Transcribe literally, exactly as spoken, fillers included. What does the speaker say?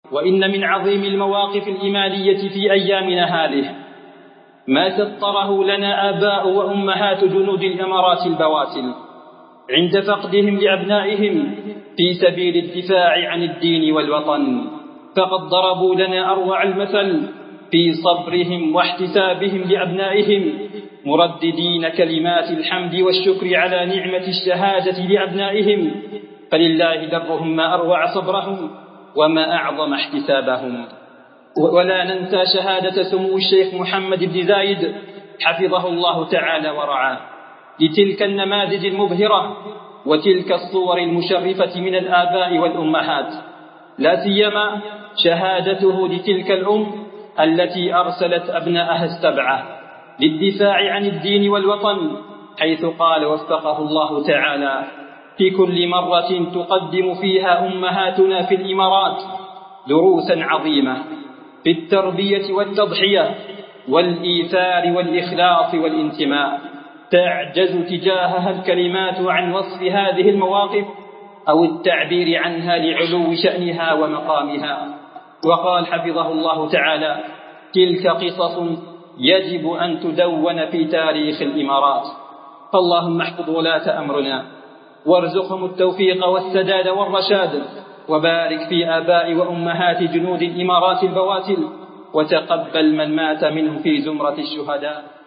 وإن من عظيم المواقف الإيمانية في أيامنا هذه ما سطره لنا آباء وأمهات جنود الإمارات البواسل عند فقدهم لأبنائهم في سبيل الدفاع عن الدين والوطن، فقد ضربوا لنا أروع المثل في صبرهم واحتسابهم لأبنائهم، مرددين كلمات الحمد والشكر على نعمة الشهادة لأبنائهم، فلله درهم ما أروع صبرهم وما أعظم احتسابهم. ولا ننسى شهادة سمو الشيخ محمد بن زايد حفظه الله تعالى ورعاه لتلك النماذج المبهرة وتلك الصور المشرفة من الآباء والأمهات، لا سيما شهادته لتلك الأم التي أرسلت أبنائها السبعة للدفاع عن الدين والوطن، حيث قال وفقه الله تعالى: في كل مرة تقدم فيها أمهاتنا في الإمارات دروسا عظيمة في التربية والتضحية والإيثار والإخلاص والانتماء، تعجز تجاهها الكلمات عن وصف هذه المواقف أو التعبير عنها لعلو شأنها ومقامها. وقال حفظه الله تعالى: تلك قصص يجب أن تدون في تاريخ الإمارات. فاللهم احفظ ولاة أمرنا وارزقهم التوفيق والسداد والرشاد، وبارك في آباء وأمهات جنود الإمارات البواسل، وتقبل من مات منه في زمرة الشهداء.